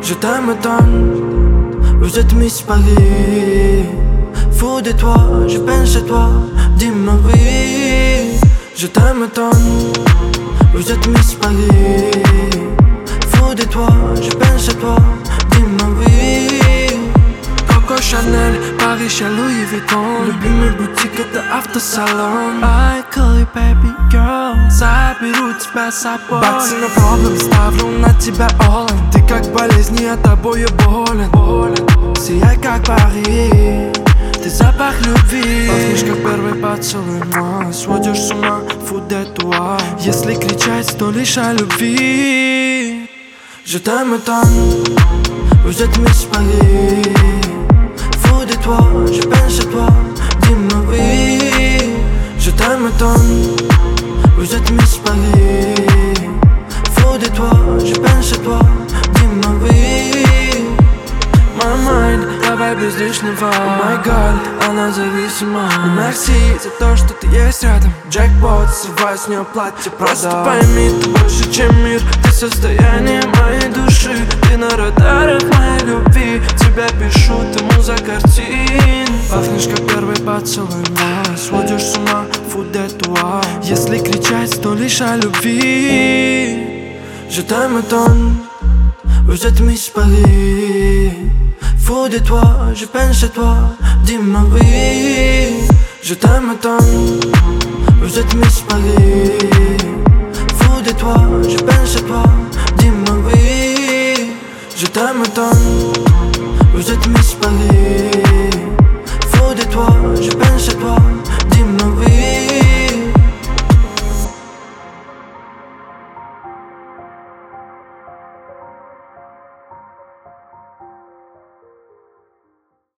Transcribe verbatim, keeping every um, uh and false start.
Je t'aime tant, vous êtes Miss Paris. Fou de toi, je pense à toi, dis-moi oui. Je t'aime tant, vous êtes Miss Paris. Fou de toi, je pense à toi, dis-moi oui. Coco Chanel, Paris chez Louis Vuitton. Любимые бутик это автосалон. I call you baby girl, заберу тебя с собой. Баксы на проблем, ставлю на тебя all in. Ты как болезнь, я тобою болен. Сияй как Пари, ты запах любви. Пахнешь как первый поцелуй мой. Сводишь с ума, фу de toi. Если кричать, то лишь о любви. Je t'aime tant, vous êtes Miss Paris. Fou de toi, je pense à toi, dis-moi oui. Je t'aime tant, vous êtes Miss Paris. Fou de toi, je pense à toi, dis-moi oui. My mind, давай без лишнего. Oh my god, она зависима. Merci за то, что ты есть рядом. Джекпот, срывай с нее платье, просто пойми, ты больше, чем мир. Ты состояние моей души. Ты на радарах моей любви. Тебя пишу, ты муза картин. Пахнешь, как первый поцелуй мой. Сводишь с ума, фу de toi. Если кричать, то лишь о любви. Je t'aime tant, vous êtes Miss Paris. Fou de toi, je pense à toi, dis-moi oui. Je t'aime tant, vous êtes Miss Paris. Fou de toi, je pense à toi, dis-moi oui. Je t'aime tant, vous êtes Miss Paris. Fou de toi, je pense à toi, dis-moi oui.